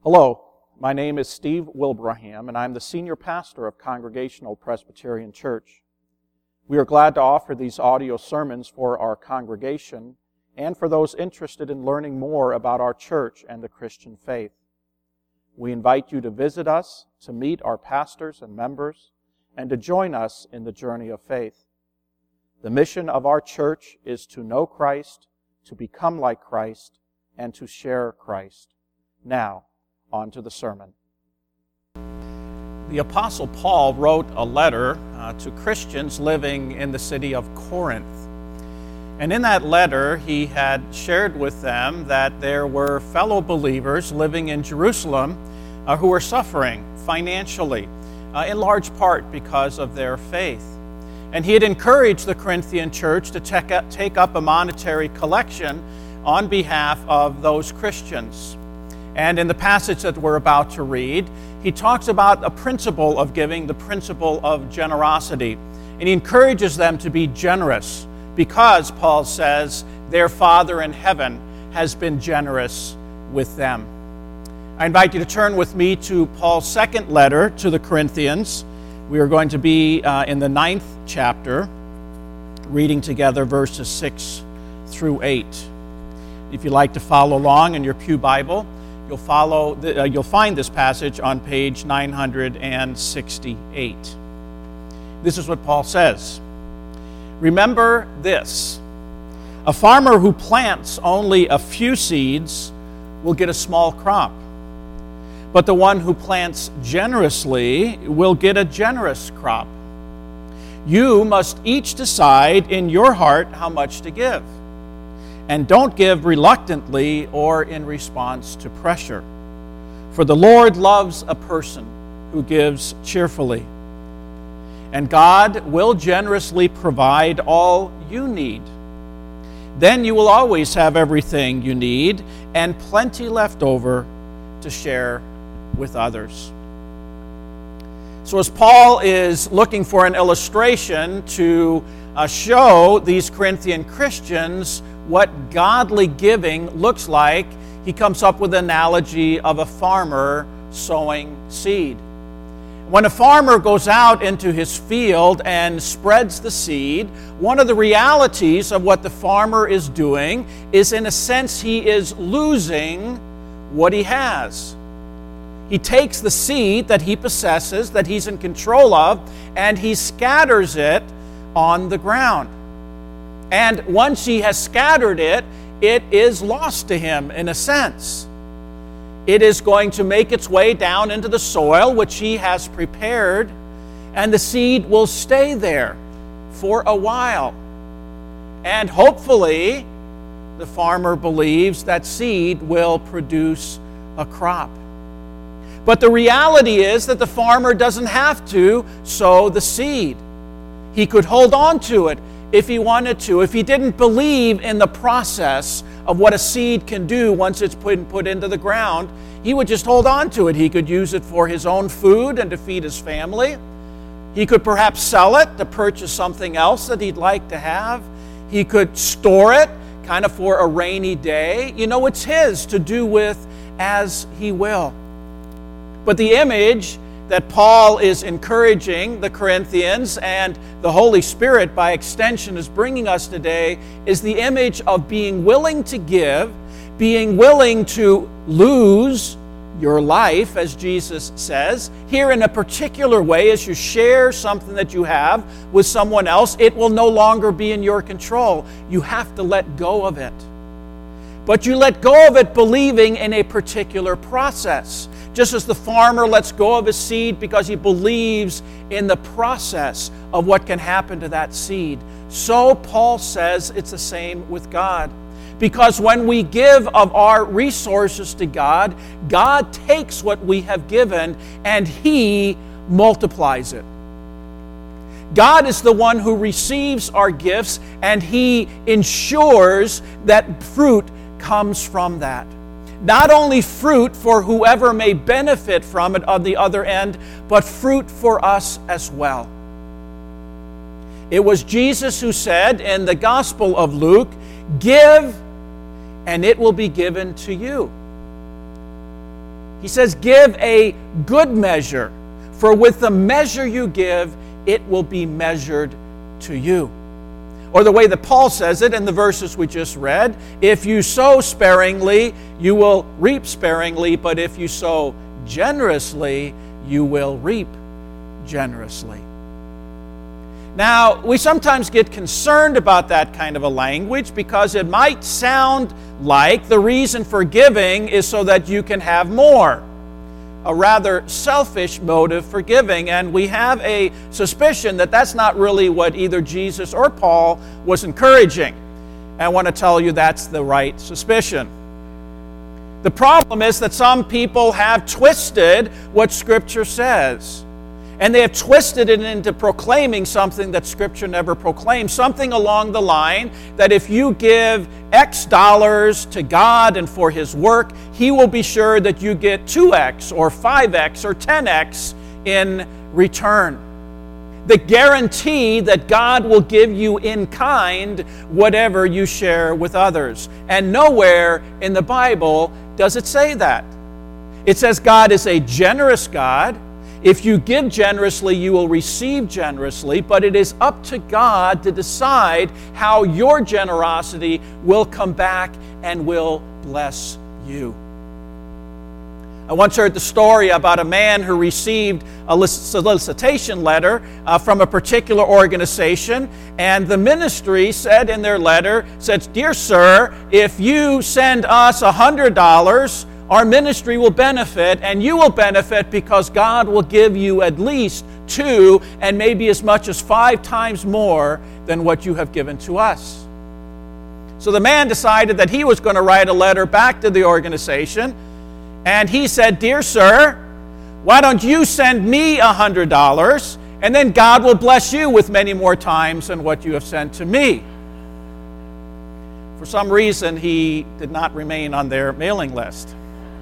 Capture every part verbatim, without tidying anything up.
Hello, my name is Steve Wilbraham, and I'm the senior pastor of Congregational Presbyterian Church. We are glad to offer these audio sermons for our congregation and for those interested in learning more about our church and the Christian faith. We invite you to visit us, to meet our pastors and members, and to join us in the journey of faith. The mission of our church is to know Christ, to become like Christ, and to share Christ. Now, on to the sermon. The Apostle Paul wrote a letter uh, to Christians living in the city of Corinth. And in that letter, he had shared with them that there were fellow believers living in Jerusalem uh, who were suffering financially, uh, in large part because of their faith. And he had encouraged the Corinthian church to take up a monetary collection on behalf of those Christians. And in the passage that we're about to read, he talks about a principle of giving, the principle of generosity. And he encourages them to be generous because, Paul says, their Father in heaven has been generous with them. I invite you to turn with me to Paul's second letter to the Corinthians. We are going to be uh, in the ninth chapter, reading together verses six through eight. If you'd like to follow along in your pew Bible, You'll follow. The, uh, you'll find this passage on page nine hundred sixty-eight. This is what Paul says. Remember this: a farmer who plants only a few seeds will get a small crop, but the one who plants generously will get a generous crop. You must each decide in your heart how much to give. And don't give reluctantly or in response to pressure. For the Lord loves a person who gives cheerfully. And God will generously provide all you need. Then you will always have everything you need and plenty left over to share with others. So as Paul is looking for an illustration to uh, show these Corinthian Christians what godly giving looks like, he comes up with an analogy of a farmer sowing seed. When a farmer goes out into his field and spreads the seed, one of the realities of what the farmer is doing is, in a sense, he is losing what he has. He takes the seed that he possesses, that he's in control of, and he scatters it on the ground. And once he has scattered it, it is lost to him in a sense. It is going to make its way down into the soil which he has prepared, and the seed will stay there for a while. And hopefully, the farmer believes that seed will produce a crop. But the reality is that the farmer doesn't have to sow the seed. He could hold on to it if he wanted to. If he didn't believe in the process of what a seed can do once it's put, put into the ground, he would just hold on to it. He could use it for his own food and to feed his family. He could perhaps sell it to purchase something else that he'd like to have. He could store it kind of for a rainy day. You know, it's his to do with as he will. But the image that Paul is encouraging the Corinthians, and the Holy Spirit by extension is bringing us today, is the image of being willing to give, being willing to lose your life, as Jesus says. Here in a particular way, as you share something that you have with someone else, it will no longer be in your control. You have to let go of it. But you let go of it believing in a particular process. Just as the farmer lets go of his seed because he believes in the process of what can happen to that seed, so Paul says it's the same with God. Because when we give of our resources to God, God takes what we have given and He multiplies it. God is the one who receives our gifts, and He ensures that fruit comes from that. Not only fruit for whoever may benefit from it on the other end, but fruit for us as well. It was Jesus who said in the Gospel of Luke, "Give, and it will be given to you." He says, give a good measure, for with the measure you give, it will be measured to you. Or the way that Paul says it in the verses we just read, if you sow sparingly, you will reap sparingly, but if you sow generously, you will reap generously. Now, we sometimes get concerned about that kind of a language because it might sound like the reason for giving is so that you can have more. A rather selfish motive for giving, and we have a suspicion that that's not really what either Jesus or Paul was encouraging. And I want to tell you that's the right suspicion. The problem is that some people have twisted what Scripture says. And they have twisted it into proclaiming something that Scripture never proclaimed. Something along the line that if you give X dollars to God and for His work, He will be sure that you get two X or five X or ten X in return. The guarantee that God will give you in kind whatever you share with others. And nowhere in the Bible does it say that. It says God is a generous God. If you give generously, you will receive generously, but it is up to God to decide how your generosity will come back and will bless you. I once heard the story about a man who received a solicitation letter uh, from a particular organization, and the ministry said in their letter, said, "Dear sir, if you send us one hundred dollars, our ministry will benefit, and you will benefit because God will give you at least two and maybe as much as five times more than what you have given to us." So the man decided that he was going to write a letter back to the organization, and he said, "Dear sir, why don't you send me one hundred dollars, and then God will bless you with many more times than what you have sent to me." For some reason, he did not remain on their mailing list.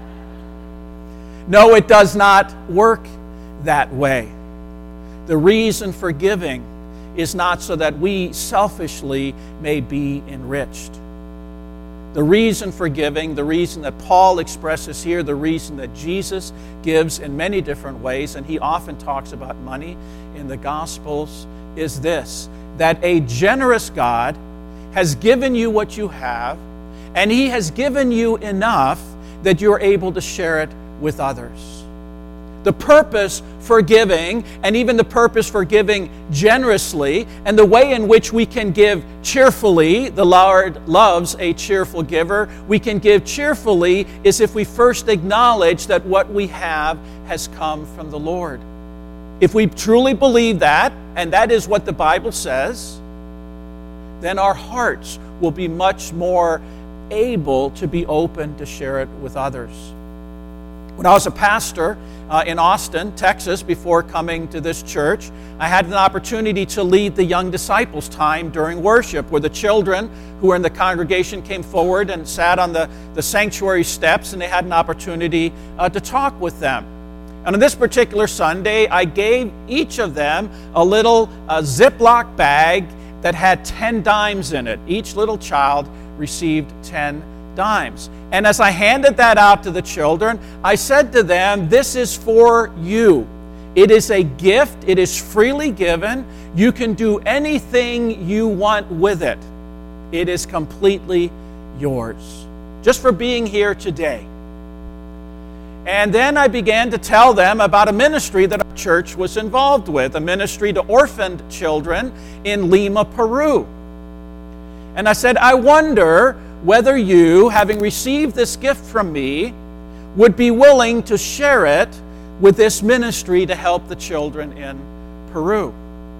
No, it does not work that way. The reason for giving is not so that we selfishly may be enriched. The reason for giving, the reason that Paul expresses here, the reason that Jesus gives in many different ways, and he often talks about money in the Gospels, is this: that a generous God has given you what you have, and He has given you enough that you're able to share it with others. The purpose for giving, and even the purpose for giving generously, and the way in which we can give cheerfully, the Lord loves a cheerful giver, we can give cheerfully is if we first acknowledge that what we have has come from the Lord. If we truly believe that, and that is what the Bible says, then our hearts will be much more able to be open to share it with others. When I was a pastor uh, in Austin, Texas, before coming to this church, I had an opportunity to lead the young disciples time during worship, where the children who were in the congregation came forward and sat on the, the sanctuary steps, and they had an opportunity uh, to talk with them. And on this particular Sunday, I gave each of them a little uh, Ziploc bag that had ten dimes in it. Each little child received ten dimes. And as I handed that out to the children, I said to them, "This is for you. It is a gift. It is freely given. You can do anything you want with it. It is completely yours, just for being here today." And then I began to tell them about a ministry that our church was involved with, a ministry to orphaned children in Lima, Peru. And I said, "I wonder whether you, having received this gift from me, would be willing to share it with this ministry to help the children in Peru."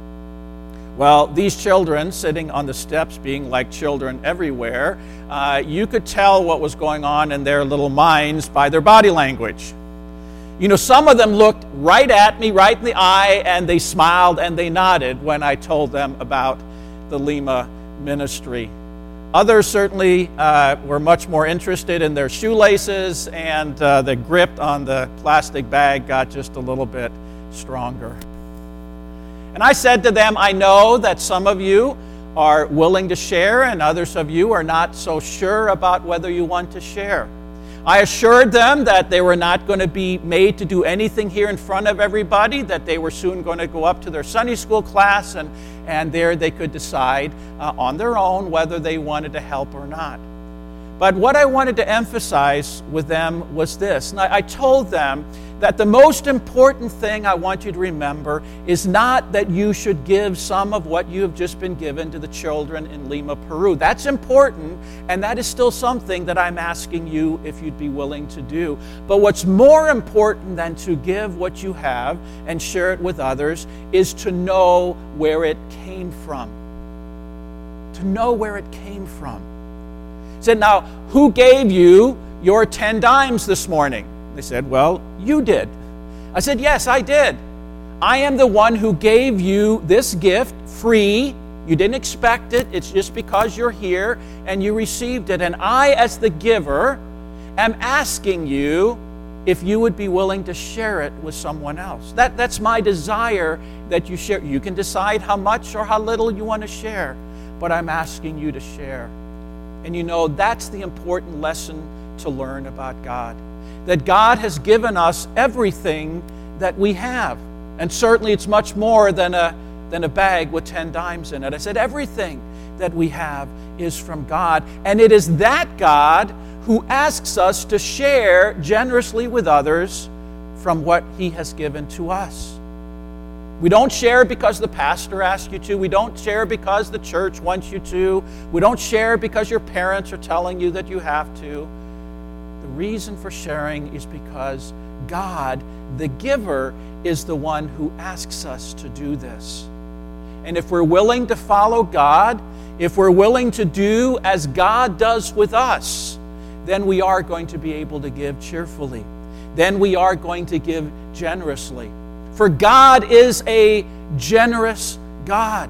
Well, these children sitting on the steps, being like children everywhere, uh, you could tell what was going on in their little minds by their body language. You know, some of them looked right at me, right in the eye, and they smiled and they nodded when I told them about the Lima ministry. Others certainly uh, were much more interested in their shoelaces, and uh, the grip on the plastic bag got just a little bit stronger. And I said to them, "I know that some of you are willing to share, and others of you are not so sure about whether you want to share. I assured them that they were not going to be made to do anything here in front of everybody, that they were soon going to go up to their Sunday school class, and, and there they could decide uh, on their own whether they wanted to help or not. But what I wanted to emphasize with them was this. And I, I told them that the most important thing I want you to remember is not that you should give some of what you have just been given to the children in Lima, Peru. That's important, and that is still something that I'm asking you if you'd be willing to do. But what's more important than to give what you have and share it with others is to know where it came from. To know where it came from. He said, now, who gave you your ten dimes this morning? They said, well, you did. I said, yes, I did. I am the one who gave you this gift free. You didn't expect it. It's just because you're here and you received it. And I, as the giver, am asking you if you would be willing to share it with someone else. That, that's my desire that you share. You can decide how much or how little you want to share, but I'm asking you to share. And you know, that's the important lesson to learn about God. That God has given us everything that we have. And certainly it's much more than a, than a bag with ten dimes in it. I said everything that we have is from God. And it is that God who asks us to share generously with others from what He has given to us. We don't share because the pastor asks you to. We don't share because the church wants you to. We don't share because your parents are telling you that you have to. The reason for sharing is because God, the giver, is the one who asks us to do this. And if we're willing to follow God, if we're willing to do as God does with us, then we are going to be able to give cheerfully. Then we are going to give generously. For God is a generous God.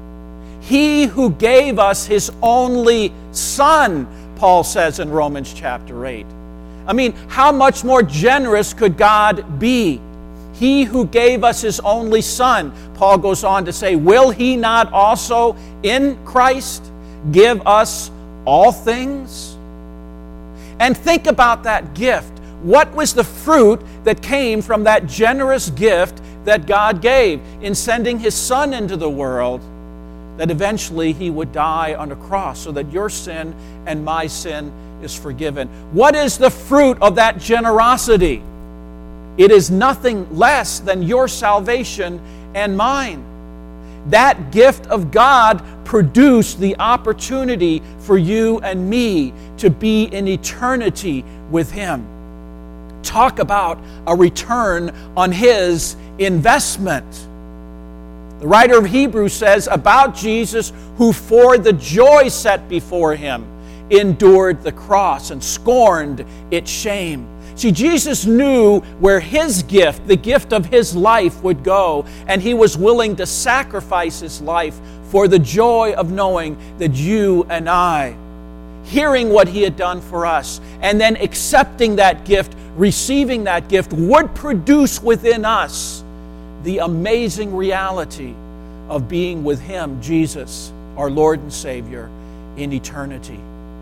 He who gave us His only Son, Paul says in Romans chapter eight. I mean, how much more generous could God be? He who gave us His only Son, Paul goes on to say, will He not also in Christ give us all things? And think about that gift. What was the fruit that came from that generous gift that God gave in sending His Son into the world, that eventually He would die on a cross so that your sin and my sin is forgiven? What is the fruit of that generosity? It is nothing less than your salvation and mine. That gift of God produced the opportunity for you and me to be in eternity with Him. Talk about a return on His investment. The writer of Hebrews says about Jesus, who for the joy set before Him endured the cross and scorned its shame. See, Jesus knew where His gift, the gift of His life, would go, and He was willing to sacrifice His life for the joy of knowing that you and I, hearing what He had done for us, and then accepting that gift, receiving that gift, would produce within us the amazing reality of being with Him, Jesus, our Lord and Savior, in eternity.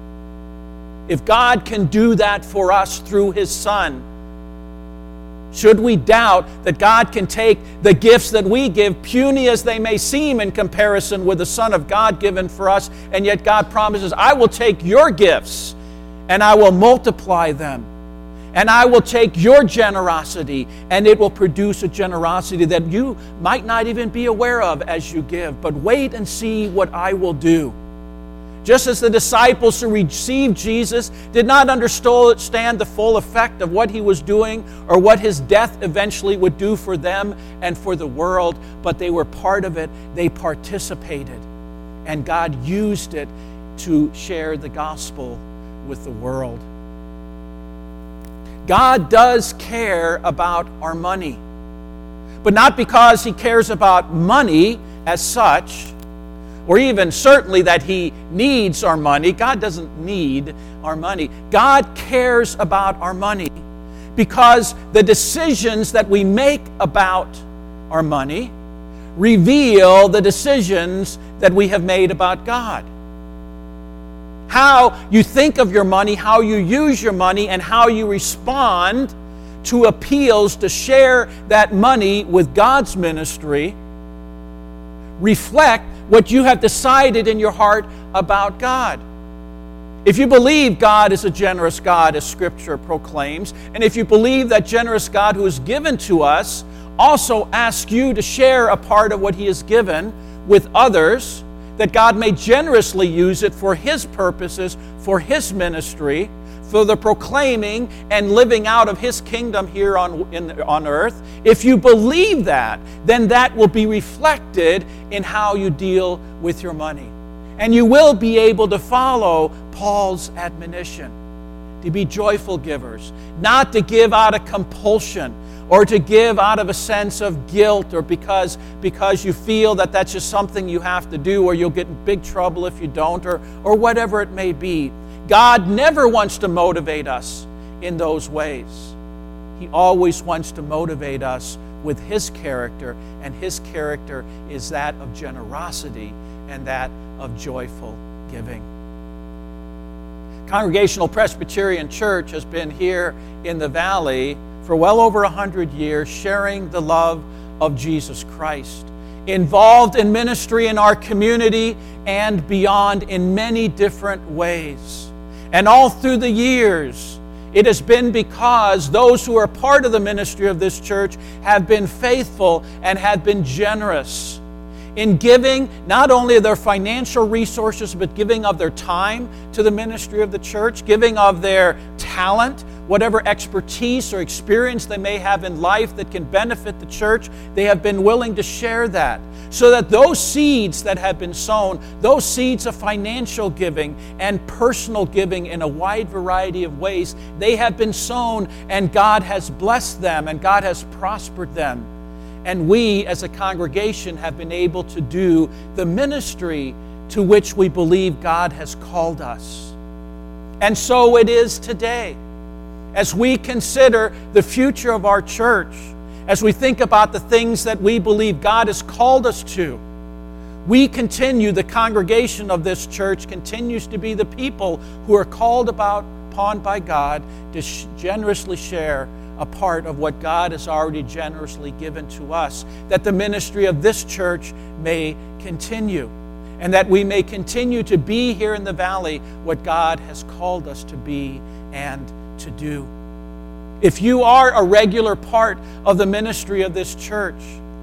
If God can do that for us through His Son, should we doubt that God can take the gifts that we give, puny as they may seem in comparison with the Son of God given for us, and yet God promises, I will take your gifts and I will multiply them. And I will take your generosity, and it will produce a generosity that you might not even be aware of as you give. But wait and see what I will do. Just as the disciples who received Jesus did not understand the full effect of what He was doing or what His death eventually would do for them and for the world, but they were part of it, they participated. And God used it to share the gospel with the world. God does care about our money, but not because He cares about money as such, or even certainly that He needs our money. God doesn't need our money. God cares about our money because the decisions that we make about our money reveal the decisions that we have made about God. How you think of your money, how you use your money, and how you respond to appeals to share that money with God's ministry reflect what you have decided in your heart about God. If you believe God is a generous God, as Scripture proclaims, and if you believe that generous God who is given to us also asks you to share a part of what He has given with others, that God may generously use it for His purposes, for His ministry, for the proclaiming and living out of His kingdom here on, in, on earth. If you believe that, then that will be reflected in how you deal with your money. And you will be able to follow Paul's admonition to be joyful givers, not to give out of compulsion or to give out of a sense of guilt or because, because you feel that that's just something you have to do or you'll get in big trouble if you don't or, or whatever it may be. God never wants to motivate us in those ways. He always wants to motivate us with His character, and His character is that of generosity and that of joyful giving. Congregational Presbyterian Church has been here in the Valley for well over a hundred years, sharing the love of Jesus Christ, involved in ministry in our community and beyond in many different ways. And all through the years, it has been because those who are part of the ministry of this church have been faithful and have been generous in giving not only their financial resources, but giving of their time to the ministry of the church, giving of their talent, whatever expertise or experience they may have in life that can benefit the church. They have been willing to share that, so that those seeds that have been sown, those seeds of financial giving and personal giving in a wide variety of ways, they have been sown and God has blessed them and God has prospered them. And we as a congregation have been able to do the ministry to which we believe God has called us. And so it is today. As we consider the future of our church, as we think about the things that we believe God has called us to, we continue, the congregation of this church continues to be the people who are called about, upon by God to sh- generously share a part of what God has already generously given to us, that the ministry of this church may continue, and that we may continue to be here in the Valley what God has called us to be and to do. If you are a regular part of the ministry of this church,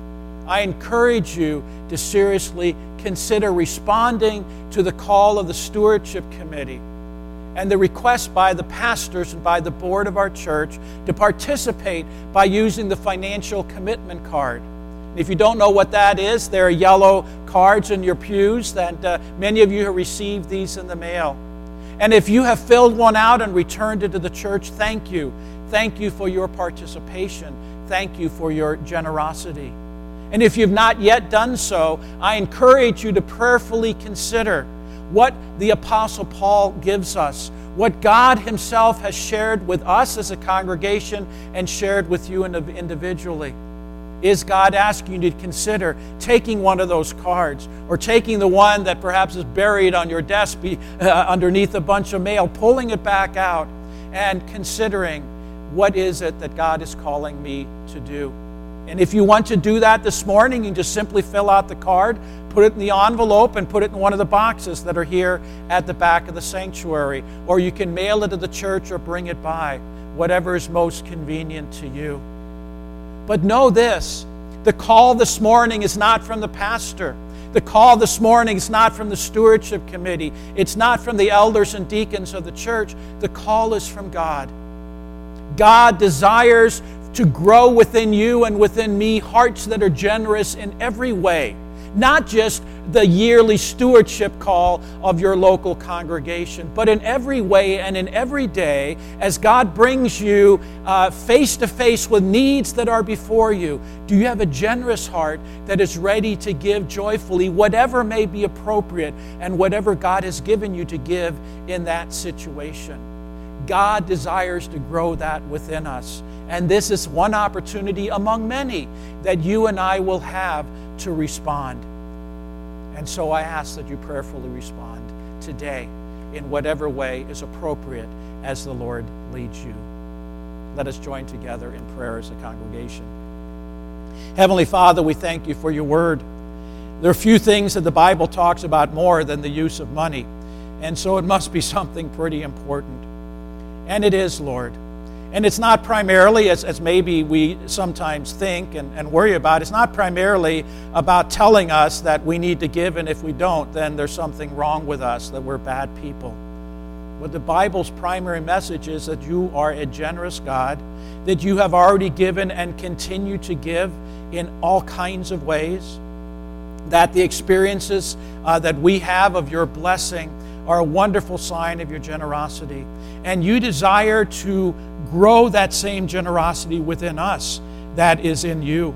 I encourage you to seriously consider responding to the call of the Stewardship Committee and the request by the pastors and by the board of our church to participate by using the financial commitment card. If you don't know what that is, there are yellow cards in your pews, and uh, many of you have received these in the mail. And if you have filled one out and returned it to the church, thank you. Thank you for your participation. Thank you for your generosity. And if you've not yet done so, I encourage you to prayerfully consider what the Apostle Paul gives us, what God Himself has shared with us as a congregation and shared with you individually. Is God asking you to consider taking one of those cards, or taking the one that perhaps is buried on your desk be, uh, underneath a bunch of mail, pulling it back out and considering, what is it that God is calling me to do? And if you want to do that this morning, you can just simply fill out the card, put it in the envelope, and put it in one of the boxes that are here at the back of the sanctuary. Or you can mail it to the church or bring it by, whatever is most convenient to you. But know this, the call this morning is not from the pastor. The call this morning is not from the Stewardship Committee. It's not from the elders and deacons of the church. The call is from God. God desires to grow within you and within me hearts that are generous in every way, not just the yearly stewardship call of your local congregation, but in every way and in every day as God brings you uh, face to face with needs that are before you. Do you have a generous heart that is ready to give joyfully whatever may be appropriate and whatever God has given you to give in that situation? God desires to grow that within us. And this is one opportunity among many that you and I will have to respond. And so I ask that you prayerfully respond today. in whatever way is appropriate as the Lord leads you. Let us join together in prayer as a congregation. Heavenly Father, we thank you for your word. There are few things that the Bible talks about more than the use of money, and so it must be something pretty important. And it is, Lord. And it's not primarily, as, as maybe we sometimes think and, and worry about, it's not primarily about telling us that we need to give, and if we don't, then there's something wrong with us, that we're bad people. But the Bible's primary message is that you are a generous God, that you have already given and continue to give in all kinds of ways, that the experiences uh, that we have of your blessing are a wonderful sign of your generosity. And you desire to grow that same generosity within us that is in you.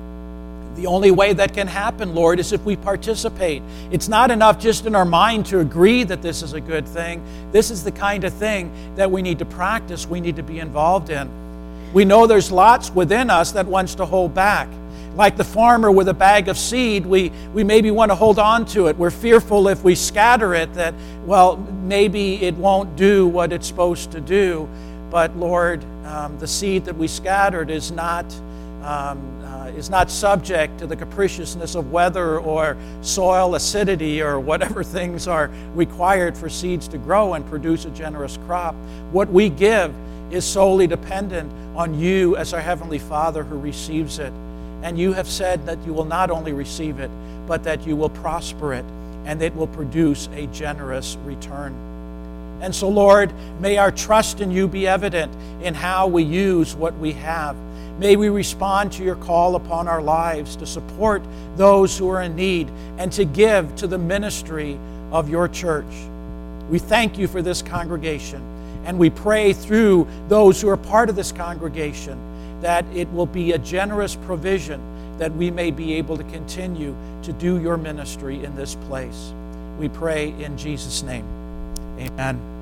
The only way that can happen, Lord, is if we participate. It's not enough just in our mind to agree that this is a good thing. This is the kind of thing that we need to practice, we need to be involved in. We know there's lots within us that wants to hold back. Like the farmer with a bag of seed, we, we maybe want to hold on to it. We're fearful if we scatter it that, well, maybe it won't do what it's supposed to do. But Lord, um, the seed that we scattered is not um, uh, is not subject to the capriciousness of weather or soil acidity or whatever things are required for seeds to grow and produce a generous crop. What we give is solely dependent on you as our Heavenly Father who receives it. And you have said that you will not only receive it, but that you will prosper it, and it will produce a generous return. And so, Lord, may our trust in you be evident in how we use what we have. May we respond to your call upon our lives to support those who are in need and to give to the ministry of your church. We thank you for this congregation, and we pray through those who are part of this congregation that it will be a generous provision that we may be able to continue to do your ministry in this place. We pray in Jesus' name. Amen.